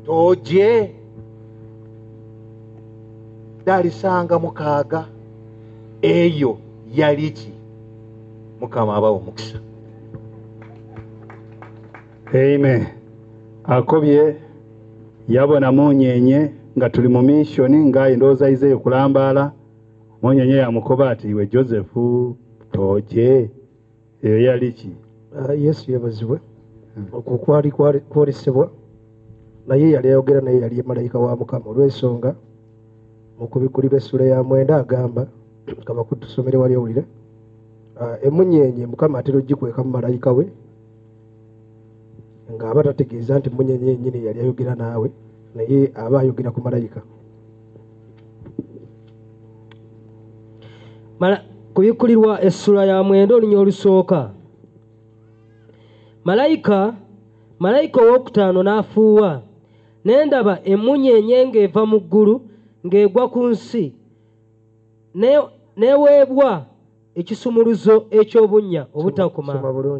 toje dalisanga mukaaga eyo yaliki mukama abawo mukisa. Amen. Akobye yabona munyenye nga tuli mu mission nga indoza ize kulambala munyenye ya mukoba ati iwe Joseph toje eyo yaliki. Yesu yabazibwe okukwali kwolesebwa naye yali ayogera naye yali malayika wa Mukama olw'ensonga mu kubikulira essula ya 9 agamba kama kutusomere wali owulire emunyenye Mukama atera ogikweka mu malayika we nga aba tategeeza nti munyenye yennyini yali ayogera naawe naye aba ayogera ku malayika. Kubikulirwa essula ya 9 olunya olusooka. Malayika ow'okutaano n'afuuwa ne ndaba emunyenye ng'eva mu ggulu ng'egwa ku nsi neweebwa ekisumuluzo eky'obunnya obutakoma.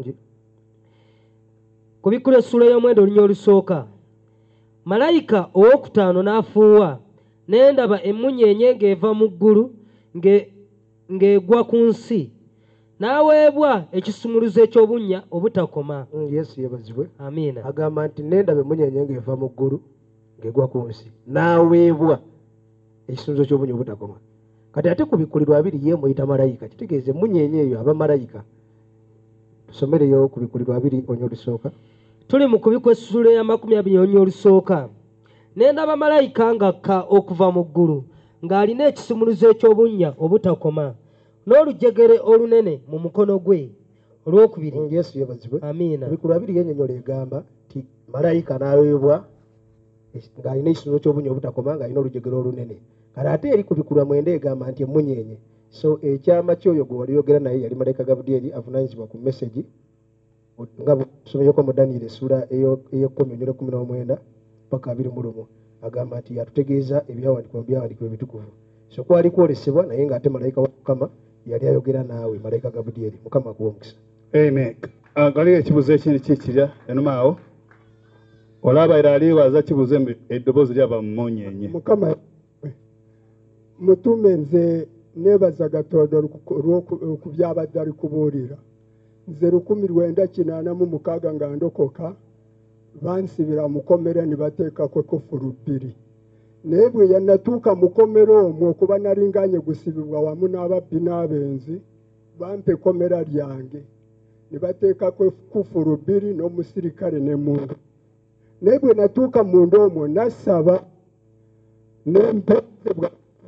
Kubikulirwa essula ya 9 olunya olusooka. Malayika ow'okutaano n'afuuwa ne ndaba emunyenye ng'eva mu ggulu ng'egwa ku nsi n'aweebwa ekisumuluzo eky'obunnya obutakoma. Yesu yabazibwe. Amiina. Agamba nti nendaba emunyenye ng'eva mu ggulu ng'egwa ku nsi n'aweebwa ekisumuluzo ky'obunnya obutakoma. Kati ate ku bikulirwa 2 ye muyita malayika kitegeeze emunyenye eyo aba malayika. Tusomereyo ku bikulirwa 2 olunya olusooka. Tuli mu kubikulirwa essula ya 20 olunya olusooka. Ne ndaba malayika ng'akka okuva mu ggulu ng'alina ekisumuluzo eky'obunnya obutakoma n'olujegere olunene mu mukono gwe olwokubiri. Yesu yabazibwe. Amiina. Bikulirwa 2 yennyonnyola egamba nti malayika n'aweebwa ng'alina ekisumuluzo ky'obunnya obutakoma ng'alina olujegere olunene. Kale ate eri ku bikulirwa 9 egamba nti emunyenye. So ekyama ky'oyo gwe wali yogera naye yali malayika Gabudyeri avunaanyizibwa ku message nga tusomeyeko mu Daniel essula ey'e10 paka 21 agamba nti yatutegeeza ebyawandikibwa ebitukuvu. So kwali kwolesebwa naye ng'ate malayika wa Mukama yali ayogera naawe malayika Gabudyeri. Mukama akuwa omukisa. Amen. Galiyo ekibuzo ekindi kikirya enuma awo olaba era aliwaza kibuzo eddoboozi lyava mu munyenye. Mukama mutume nze nebaza Katonda ku byabadde ali kubuulira. Nze 1986 nga ndokoka bansibira mukomera ne bateekako kufuru 2. Naye bwe yanatuuka mukomero omwo okuba nalinganye gusibibwa wamu n'ababbi n'abenzi bampa ekkomera lyange ne bateekako kufuru 2 n'omusirikale ne muntu. Naye bwe natuuka munda omwo nasaba nempebwa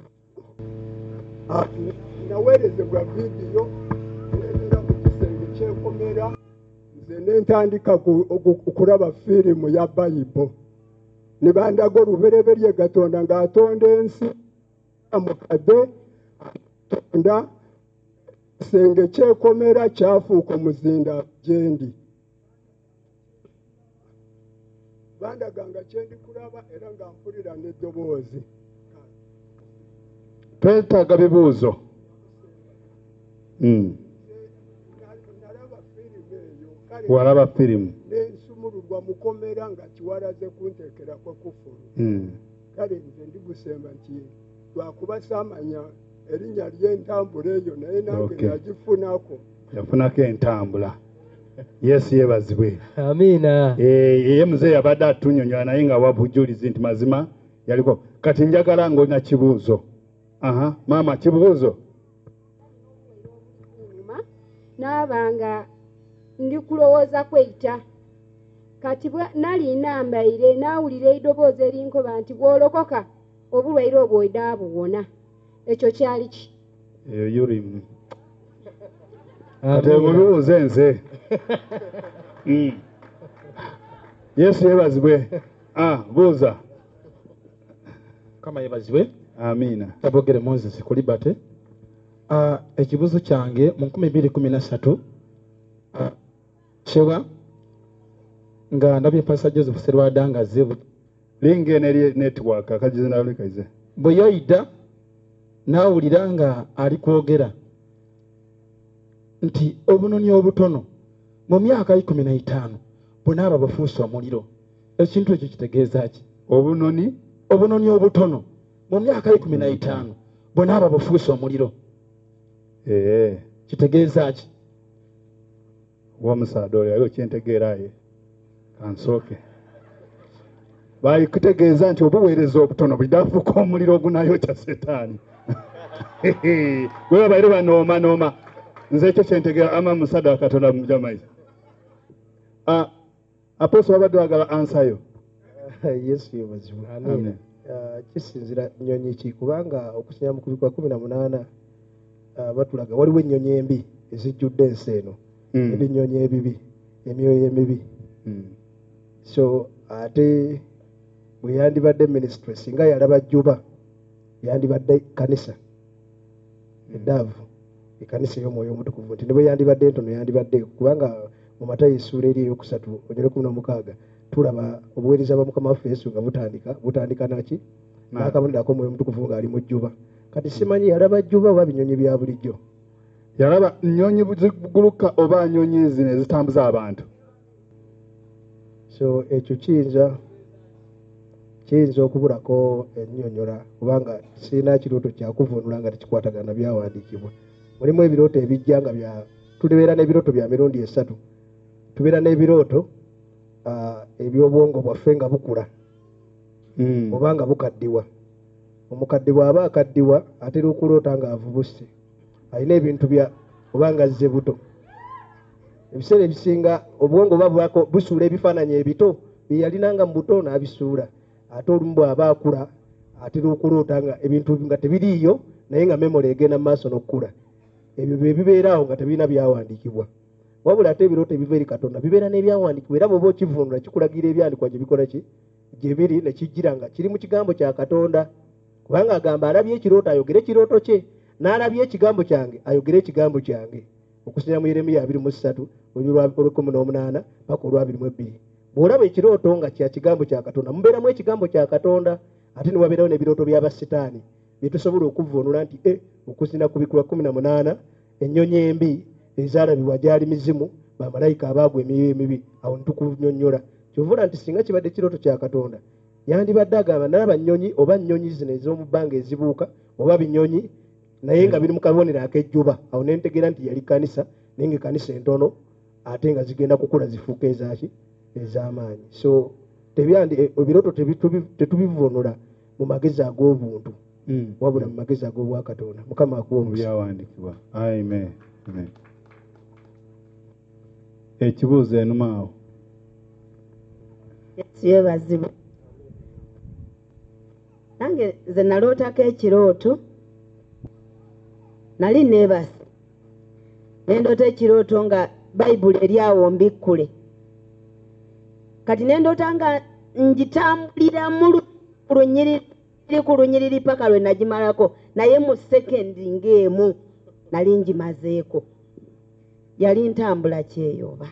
naweerezebwa vidiyo neera mu kisenge ky'enkomera nze nentandika okulaba firimu ya Bayibo ne bandaga olubereberye Katonda ng'atonda ensi amukadde atonda kisenge ky'enkomera kyafuuka omuzinda gyendi bandaga nga kyendi kulaba era nga mpulira n'eddoboozi. Twetaaga bibuuzo. Walaba firimu nensumululwa mukomera nga kiwalaze kunteekerako kufulu. Kale nze ndigusemba nti lwakuba saamanya erinnya ly'entambula eyo naye nange yagifunako. Yafunako entambula. Yesu yebazibwe. Amiina. Ye muzeeyi yabadde atunyonyola naye nga wabujulizi nti mazima yaliko. Kati njagala ng'olina kibuuzo. Mama kibuuzo. N'abanga ndi kulowooza kweyita kati nali nambaire naawulira eddoboozi erinkoba nti bw'olokoka obulwaire obwo odaabuwona. Ekyo kyali ki? Eyo yurimu. Kati bubuuze nze. Yesu yebazibwe. Buuza. Kama yebazibwe. Amiina. Tabogere Moses Kulibate. Ekibuzo kyange mu 2013 Shewa nga ndabye Pastor Joseph Serwadanga zebu lingene network akajize na lukaize boyoida nawulira nga ali kwogera nti obunoni obutono mu myaka 15 bonaba bafuuswa omuliro. Ekintu ekyo kitegeeza ki? obunoni obutono mu myaka 15 bonna abo bufuuse omuliro. Kitegeeza ki? Omusaadde oyo aliwo kyentegeeraye kansooke kutegeeza nti obuweereza obutono bidaafuuka omuliro ogunayokya setaani. Bwe babaire banooma nze ekyo kyentegeera ama musaada wa Katonda mujamaiza. Apostle wabadde wagala ansayo. Yesu yebazibwe. Amen. Kisinzira nnyonyi ki kubanga okusinya mu 18 batulaga waliwo ennyonyi embi ezijjudde ensi eno ebinyonyi ebibi emyoyo emibi. So ate bwe yandibadde ministry singa yalaba Juba yandibadde kanisa eddaavu ekanisa y'omwoyo omutukuvu nti ne bwe yandibadde ntono yandibadde kubanga mu Matayo essuula eri eyokusatu onyole 16 tulaba obuweereza bwa Mukama waffe Yesu nga butandika naki n'akabonerako omwoyo omutukuvu ng'ali mu Juba. Kati simanyi yalaba Juba oba binyonyi bya bulijjo? Yalaba nnyonyi buziguluka oba nnyonyi zino ezitambuza abantu. So ekyo kiyinza okubulako ennyonnyola kubanga sirina kirooto kyakuvunula nga tekikwatagana byawandiikibwa. Mulimu ebirooto ebijja nga tubeera n'ebirooto bya mirundi 3. Tubeera n'ebirooto eby'obwongo bwaffe nga bukula oba nga bukaddiwa. Omukadde bw'aba akaddiwa atera okuloota ng'avubuse alina ebintu oba nga azze buto. Ebiseera ebisinga obwongo oba busuula ebifaananyi ebito bye yalinanga mu buto n'abisuula. Ate olumu bw'aba akula atera okuloota nga ebintu nga tebiriiyo naye nga memory egenda mu maaso n'okukula. Ebyo bye bibeeraawo nga tebirina byawandiikibwa. Wabula ate ebirooto ebiva eri Katonda bibeera n'ebyawandiikibwa era bw'oba okivunula kikulagira ebyandikwa gye bikola ki gye biri ne kijjira nga kiri mu kigambo kya Katonda. Kubanga agamba alabye ekirooto ayogere ekirooto kye n'alabye ekigambo kyange ayogere ekigambo kyange. Okusinziira mu Yeremiya 23 olwa18 paka olwa 22. Bw'olaba ekirooto nga kya kigambo kya Katonda mubeeramu ekigambo kya Katonda. Ate ne wabeerawo n'ebirooto by'abasitaani bye tusobola okuvvuunula nti okusinziira ku Bikula 18 ennyonyi embi ezaalabibwa gyali mizimu bamalayika abaagwa emyoyo emibi. Awo ntukunnyonnyola kyovula nti singa kibadde kirooto kya Katonda yandibadde agamba nalaba nnyonyi oba nnyonyi zino ez'omu bbanga ezibuuka oba binyonyi naye nga biri mu kabonero ak'ejjuba. Awo ne ntegeera nti yali kanisa naye nga kanisa entono ate nga zigenda kukula zifuuka ez'amaanyi. So ebirooto tetubivunula mu magezi ag'obuntu wabula mu magezi ag'obwa Katonda. Mukama akuwa byawandiikibwa. Amen. Ekibuuzo enumaawo. Yeebazibwe. Nange nze nalootako ekirooto nali neebase nendoota ekirooto nga bayibuli eri awo mbikkule. Kati nendoota nga ngitambulira mu lunyiriri paka lwe nagimalako naye mu sekendi ng'emu nali ngimazeeko. Yali ntambula kyeyoba.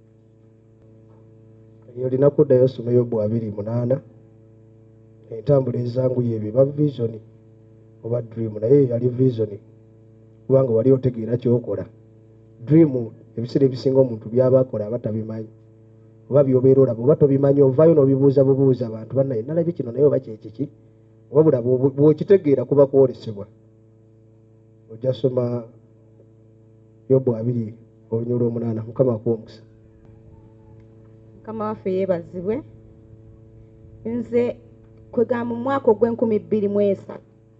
Olina kuddayo osoma Yobu 2:8 entambula ezanguye ebiba vision oba dream naye yali vision kubanga wali otegeera kyokola. Dream ebiseera ebisinga omuntu byaba akola abatabimanyi oba byobeera olaba oba tobimanyi ovaayo n'obibuuza abantu bannaye nalabye kino naye oba kyekiki wabula bw'okitegeera kuba kwolesebwa. Ojja soma Yobu 2:8. Mukama akuwa omukisa. Mukama waffe yeebazibwe. Nze kwegamba mu mwaka ogw'2003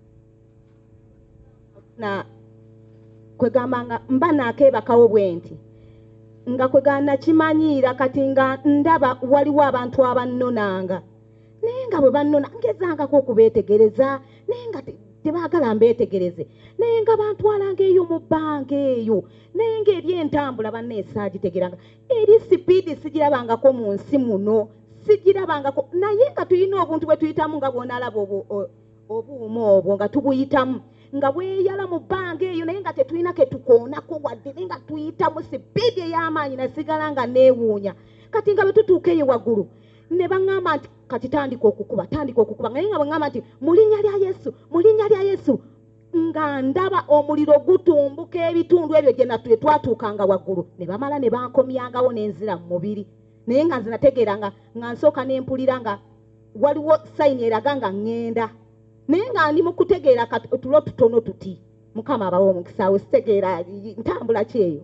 kwegamba nga mba naakeebakawo bwe nti nga kwegamba nakimanyiira kati nga ndaba waliwo abantu abannonanga naye nga bwe bannona ngezangako okubeetegereza naye nga tebaagala mbeetegereze naye nga bantwalanga eyo mu bbanga eyo naye ng'eri entambula banneesaagitegeranga eri sipiidi sigirabangako mu nsi muno sigirabangako naye nga tulina obuntu bwe tuyitamu nga bw'onaalaba obuuma obwo nga tubuyitamu nga bweyala mu bbanga eyo naye nga tetulina ke tukoonako wadde naye nga tuyitamu sipiidi ey'amaanyi nasigala nga neewuunya. Kati nga bwe tutuuka eyo waggulu ne baŋŋamba nti kati tandika okukuba naye nga baŋŋamba nti mu linnya lya Yesu nga ndaba omuliro gutumbuka ebitundu ebyo gye twatuukanga waggulu ne bamala ne bankomyangawo n'enzira mu mubiri naye nga nze nategeera nga nsooka n'empulira nga waliwo sayini eraga nga ŋŋenda naye nga ndi mu kutegeera tulo tutono tuti mukama abawa omukisa awo sitegeera ntambula kyeyo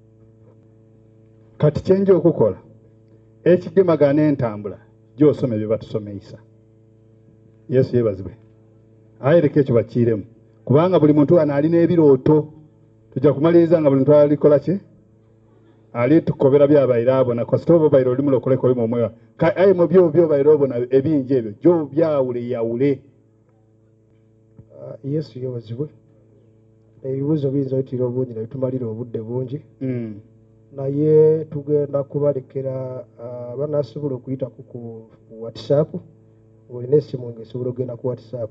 kati kyenja okukola ekigemagana entambula gy'osome bye batusomeisa. Yesu yeebazibwe. Ayereka ekyo bakiiremu kubanga buli muntu wano alina ebirooto. Tujja kumaliriza nga buli muntu alikola ki ali tukobera byabaire abona kasita oba baire oli mulokole koli mu mwewa aye mu byo baire obona ebingi ebyo gyo byawule yawule. Yesu yeebazibwe. Ebibuuzo biyinza bitira obungi ne bitumalira obudde bungi naye tugenda kubalekera abanasobola okuyita ku WhatsApp ng'olina essimu ng'esobola okugenda ku WhatsApp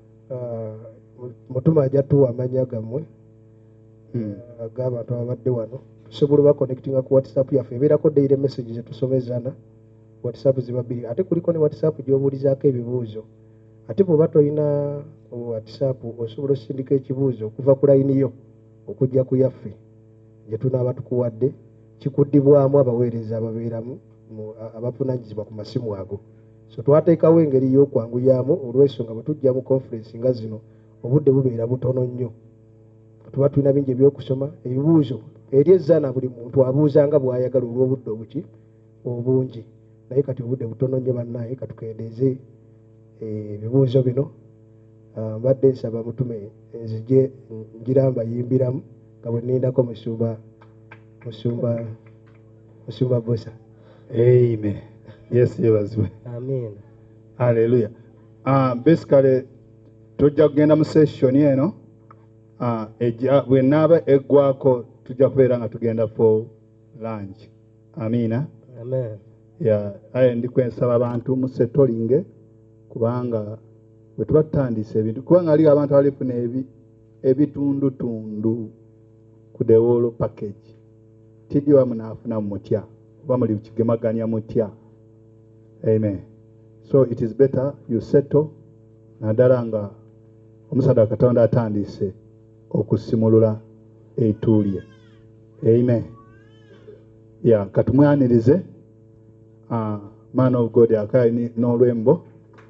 Mutuma ajja tuwa amanya gammwe ag'abantu abadde wano tusobola bakonectinga ku WhatsApp yaffe ebeerako daily message zetusomezana WhatsApp ziba bbiri ate kuliko ne WhatsApp gy'obuulizaako ebibuuzo ate bw'oba tolina WhatsApp osobola osindika ekibuuzo okuva ku layini yo okujja ku yaffe gye tunaaba tukuwadde kikuddibwamu abaweereza ababeeramu abavunaanyizibwa ku masimu ago. So twateekawo engeri y'okwanguyaamu olw'ensonga bwe tujja mu conference nga zino obudde bubeera butono nnyo tuba tulina bingi ebyokusoma ebibuuzo eri ezzaana buli muntu abuuza nga bw'ayagala olw'obudde obuki obungi naye kati obudde butono nnyo bannaye katukendeeze ebibuuzo bino mbadde nsaba mutume nzije ngira mbayimbiramu nga bwe nnindako musumba Bosa. Amen. Yes, yeebazibwe. Amen. Hallelujah. Basically tujja kugenda mu session eno bwe naaba eggwako tujja kubeera nga tugenda for lunch. Amina. Amen. Aye ndi kwensaba abantu musetolinge kubanga bwe tuba tutandise ebintu kubanga aliwo abantu abalifuna ebitundutundu ku the whole package tidi wamu naafuna mutya oba muli kigemaganya mutya. Amen. So it is better you settle naddala nga omusaada Katonda atandise okusimulula etuulye. Amen. Katumwanirize man of God akayi n'olwembo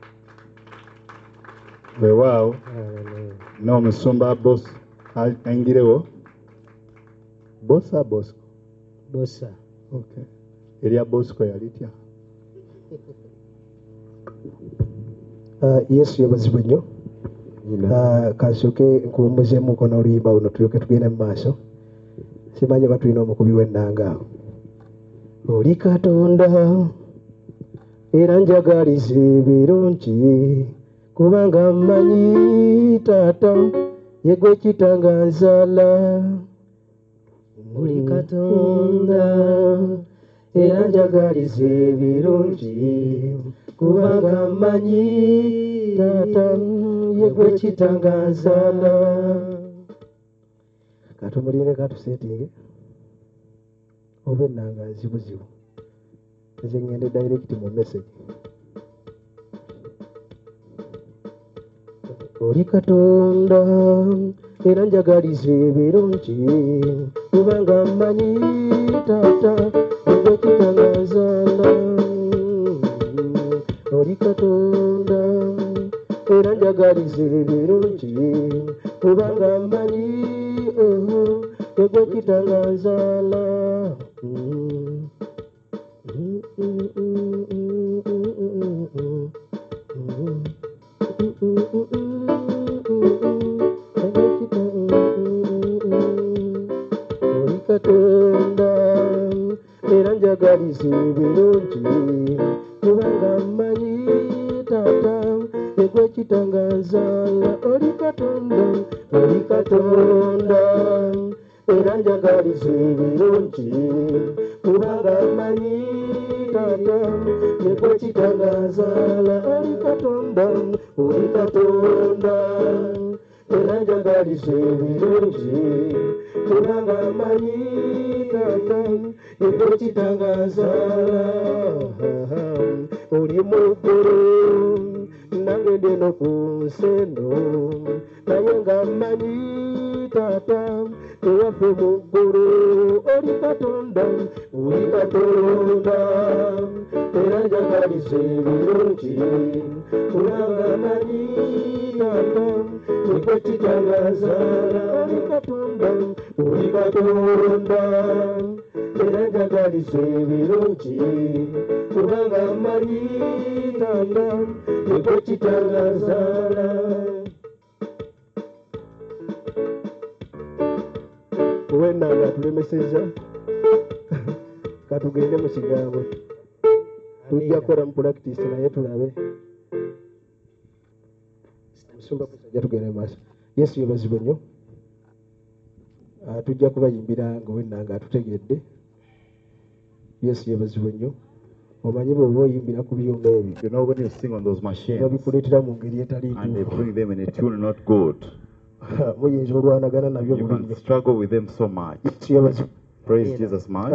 weewaawo n'omusumba Boss aingirewo Bosa Bosco. Bosa. Okay. Elia Bosco yalitya. Yesu yeebazibwe nnyo. Kasooke nkuwummuzeemu mukono oluyimba luno tulyoke tugende mu maaso. Simanyi batulina omukubi w'ennanga awo. Oli Katonda era njagaliza ebirungi kubanga mmanyi taata ye gwe kitanga nzaala. Oli Katonda era njagaliza ebirungi kubanga mmanyi taata ye gwe kitanga nzaala. Katumuline katuseetinge oba ennanga nzibuzibu nze ngende direct mu message. Oli Katonda era njagaliza ebirungi kubanga mmanyi taata ye kitanga nzaala. Oli Katonda era njagaliza ebirungi kubanga mmanyi ye kitanga nzaala. Oli Katonda era njagaliza ebirungi kubanga mmanyi taata ye kitanga nzaala. Oli Katonda era njagaliza ebirungi kubanga mmanyi taata ye kitanga nzaala. Oli Katonda era njagaliza ebirungi kubanga mmanyi taata ye kitanga nzaala. Oli mu ggulu nange ndi no ku nsi eno naye nga mmanyi taata ewaffe mu ggulu oli katonda era njagaliza ebirungi kubanga manyi tata niko kitangaza oli katonda era njagaliza ebirungi kubanga manyi tata niko kitangaza. Wenanga atulemeseza katugende mu kigambo tujja kukola mu practice naye tulabe musumba kusajja tugende mu maaso. Yesu yebazibwe nnyo. Tujja kubayimbira nga Wenanga atutegedde. Yesu yebazibwe nnyo. Omanyi bw'oba oyimbira ku byuma ebyo, You know, when you sing on those machines babikuleetera mu ngeri etali and they ntuufu. bring them in a tune not good, Muyinza olwanagana nabyo you buli can nnyo. struggle with them so much. Yesu yebazibwe. Praise Jesus much.